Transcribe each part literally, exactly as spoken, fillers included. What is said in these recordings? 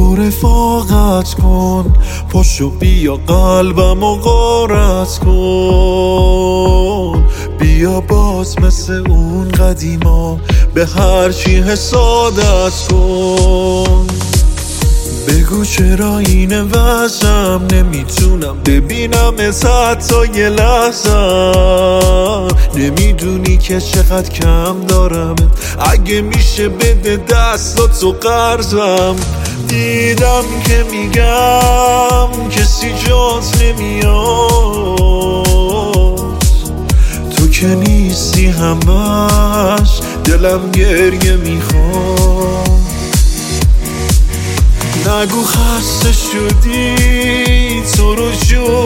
تو رفاقت کن، پاشو بیا قلبمو غارت کن. بیا باز مثل اون قدیما به هر چی حسادت کن. بگو چرا این وضعم، نمیتونم ببینم از حتی یه لحظم. نمیدونی که چقدر کم دارم، اگه میشه بده دستاتو قرضم. دیدم که میگم کسی جات نمیاد، تو که نیستی همش دلم گریه میخواد. نگو خسته شدی تو رو جون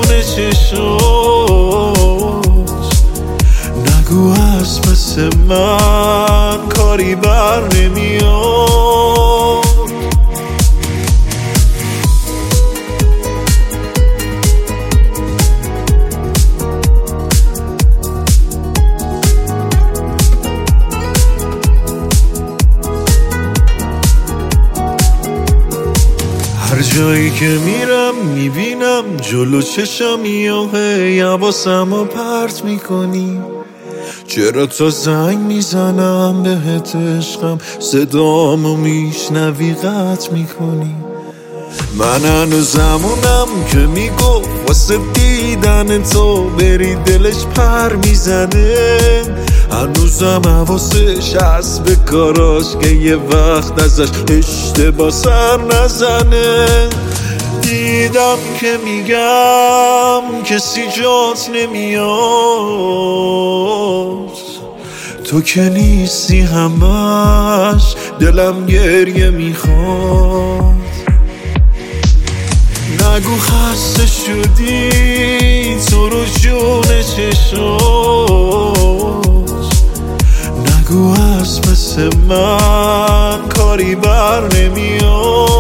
چشات، نگو از پس من کاری بر نمیاد. هر جایی که میرم میبینم جلو چشم یاهی حواسمو پرت میکنی. چرا تا زنگ میزنم بهت عشقم صدامو میشنوی قطع میکنی. من هنوزمونم که میگفت واسه دیدن تو بری دلش پر میزنه. هنوزم حواسش هست به کاراش که یه وقت ازش اشتباه سر نزنه. دیدم که میگم کسی جات نمیاد، تو که نیستی همش دلم گریه میخواد. نگو خسته شدی تو رو جون چشات، نگو از پس من کاری بر نمیاد.